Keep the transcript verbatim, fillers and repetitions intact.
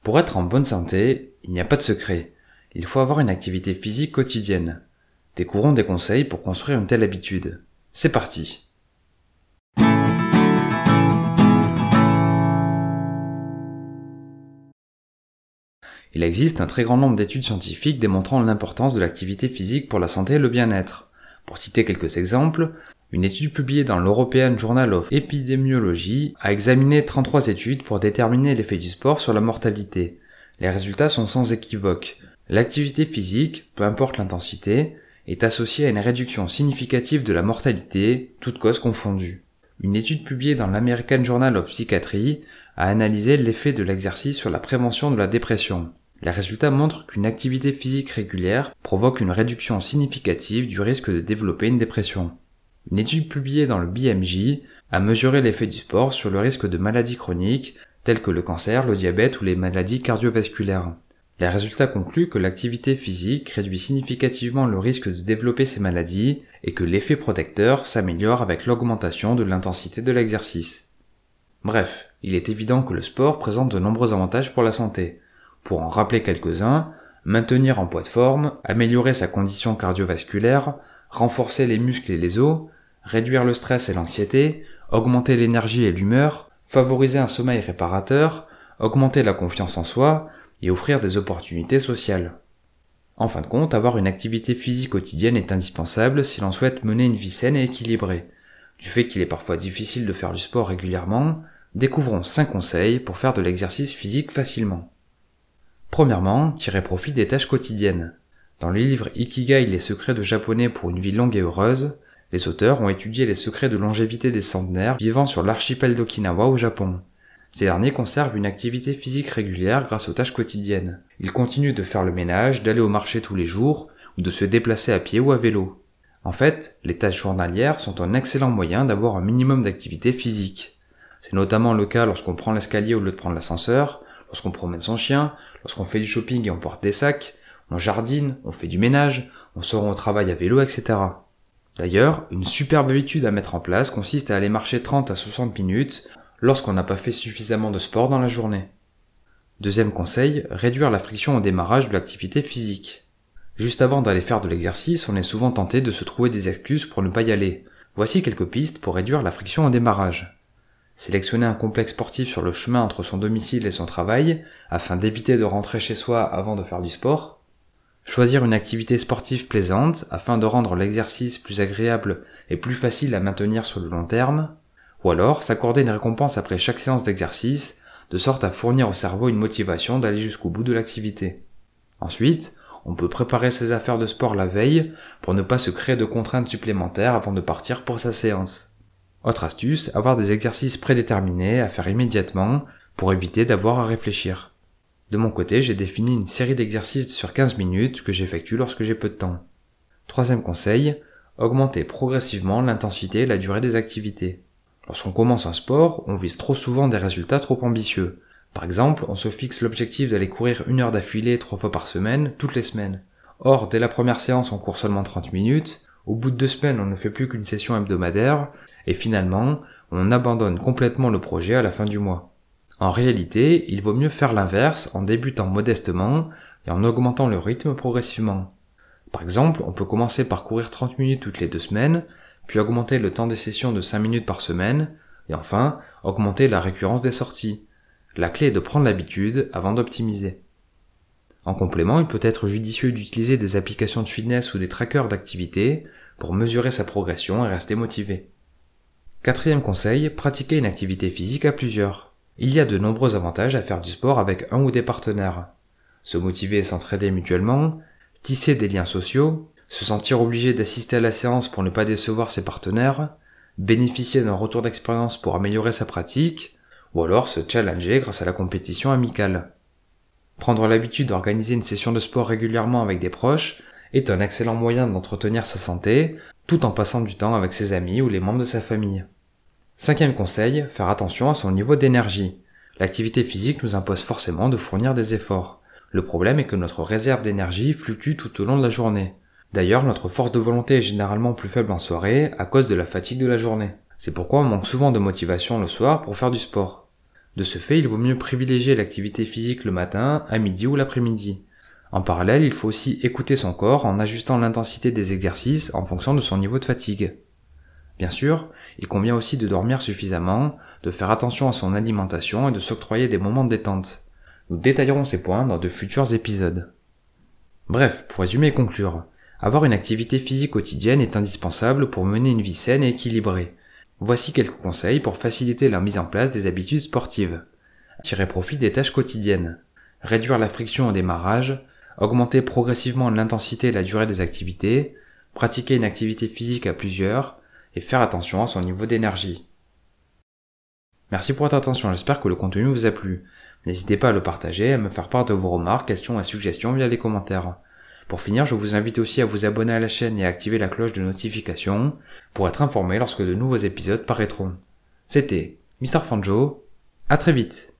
Pour être en bonne santé, il n'y a pas de secret. Il faut avoir une activité physique quotidienne. Découvrons des conseils pour construire une telle habitude. C'est parti! Il existe un très grand nombre d'études scientifiques démontrant l'importance de l'activité physique pour la santé et le bien-être. Pour citer quelques exemples, une étude publiée dans l'European Journal of Epidemiology a examiné trente-trois études pour déterminer l'effet du sport sur la mortalité. Les résultats sont sans équivoque. L'activité physique, peu importe l'intensité, est associée à une réduction significative de la mortalité, toutes causes confondues. Une étude publiée dans l'American Journal of Psychiatry a analysé l'effet de l'exercice sur la prévention de la dépression. Les résultats montrent qu'une activité physique régulière provoque une réduction significative du risque de développer une dépression. Une étude publiée dans le B M J a mesuré l'effet du sport sur le risque de maladies chroniques telles que le cancer, le diabète ou les maladies cardiovasculaires. Les résultats concluent que l'activité physique réduit significativement le risque de développer ces maladies et que l'effet protecteur s'améliore avec l'augmentation de l'intensité de l'exercice. Bref, il est évident que le sport présente de nombreux avantages pour la santé. Pour en rappeler quelques-uns, maintenir en poids de forme, améliorer sa condition cardiovasculaire, renforcer les muscles et les os, réduire le stress et l'anxiété, augmenter l'énergie et l'humeur, favoriser un sommeil réparateur, augmenter la confiance en soi et offrir des opportunités sociales. En fin de compte, avoir une activité physique quotidienne est indispensable si l'on souhaite mener une vie saine et équilibrée. Du fait qu'il est parfois difficile de faire du sport régulièrement, découvrons cinq conseils pour faire de l'exercice physique facilement. Premièrement, tirer profit des tâches quotidiennes. Dans le livre Ikigai, les secrets de japonais pour une vie longue et heureuse, les auteurs ont étudié les secrets de longévité des centenaires vivant sur l'archipel d'Okinawa au Japon. Ces derniers conservent une activité physique régulière grâce aux tâches quotidiennes. Ils continuent de faire le ménage, d'aller au marché tous les jours, ou de se déplacer à pied ou à vélo. En fait, les tâches journalières sont un excellent moyen d'avoir un minimum d'activité physique. C'est notamment le cas lorsqu'on prend l'escalier au lieu de prendre l'ascenseur, lorsqu'on promène son chien, lorsqu'on fait du shopping et on porte des sacs, on jardine, on fait du ménage, on se rend au travail à vélo, et cetera. D'ailleurs, une superbe habitude à mettre en place consiste à aller marcher trente à soixante minutes lorsqu'on n'a pas fait suffisamment de sport dans la journée. Deuxième conseil, réduire la friction au démarrage de l'activité physique. Juste avant d'aller faire de l'exercice, on est souvent tenté de se trouver des excuses pour ne pas y aller. Voici quelques pistes pour réduire la friction au démarrage. Sélectionner un complexe sportif sur le chemin entre son domicile et son travail, afin d'éviter de rentrer chez soi avant de faire du sport. Choisir une activité sportive plaisante, afin de rendre l'exercice plus agréable et plus facile à maintenir sur le long terme. Ou alors, s'accorder une récompense après chaque séance d'exercice, de sorte à fournir au cerveau une motivation d'aller jusqu'au bout de l'activité. Ensuite, on peut préparer ses affaires de sport la veille pour ne pas se créer de contraintes supplémentaires avant de partir pour sa séance. Autre astuce, avoir des exercices prédéterminés à faire immédiatement pour éviter d'avoir à réfléchir. De mon côté, j'ai défini une série d'exercices sur quinze minutes que j'effectue lorsque j'ai peu de temps. Troisième conseil, augmenter progressivement l'intensité et la durée des activités. Lorsqu'on commence un sport, on vise trop souvent des résultats trop ambitieux. Par exemple, on se fixe l'objectif d'aller courir une heure d'affilée trois fois par semaine, toutes les semaines. Or, dès la première séance, on court seulement trente minutes, au bout de deux semaines, on ne fait plus qu'une session hebdomadaire, et finalement, on abandonne complètement le projet à la fin du mois. En réalité, il vaut mieux faire l'inverse en débutant modestement et en augmentant le rythme progressivement. Par exemple, on peut commencer par courir trente minutes toutes les deux semaines, puis augmenter le temps des sessions de cinq minutes par semaine, et enfin, augmenter la récurrence des sorties. La clé est de prendre l'habitude avant d'optimiser. En complément, il peut être judicieux d'utiliser des applications de fitness ou des trackers d'activité pour mesurer sa progression et rester motivé. Quatrième conseil, pratiquer une activité physique à plusieurs. Il y a de nombreux avantages à faire du sport avec un ou des partenaires. Se motiver et s'entraider mutuellement, tisser des liens sociaux, se sentir obligé d'assister à la séance pour ne pas décevoir ses partenaires, bénéficier d'un retour d'expérience pour améliorer sa pratique, ou alors se challenger grâce à la compétition amicale. Prendre l'habitude d'organiser une session de sport régulièrement avec des proches est un excellent moyen d'entretenir sa santé, tout en passant du temps avec ses amis ou les membres de sa famille. Cinquième conseil, faire attention à son niveau d'énergie. L'activité physique nous impose forcément de fournir des efforts. Le problème est que notre réserve d'énergie fluctue tout au long de la journée. D'ailleurs, notre force de volonté est généralement plus faible en soirée à cause de la fatigue de la journée. C'est pourquoi on manque souvent de motivation le soir pour faire du sport. De ce fait, il vaut mieux privilégier l'activité physique le matin, à midi ou l'après-midi. En parallèle, il faut aussi écouter son corps en ajustant l'intensité des exercices en fonction de son niveau de fatigue. Bien sûr, il convient aussi de dormir suffisamment, de faire attention à son alimentation et de s'octroyer des moments de détente. Nous détaillerons ces points dans de futurs épisodes. Bref, pour résumer et conclure, avoir une activité physique quotidienne est indispensable pour mener une vie saine et équilibrée. Voici quelques conseils pour faciliter la mise en place des habitudes sportives. Tirer profit des tâches quotidiennes. Réduire la friction au démarrage. Augmenter progressivement l'intensité et la durée des activités. Pratiquer une activité physique à plusieurs. Et faire attention à son niveau d'énergie. Merci pour votre attention, j'espère que le contenu vous a plu. N'hésitez pas à le partager, à me faire part de vos remarques, questions et suggestions via les commentaires. Pour finir, je vous invite aussi à vous abonner à la chaîne et à activer la cloche de notification pour être informé lorsque de nouveaux épisodes paraîtront. C'était Mister Fanjo, à très vite.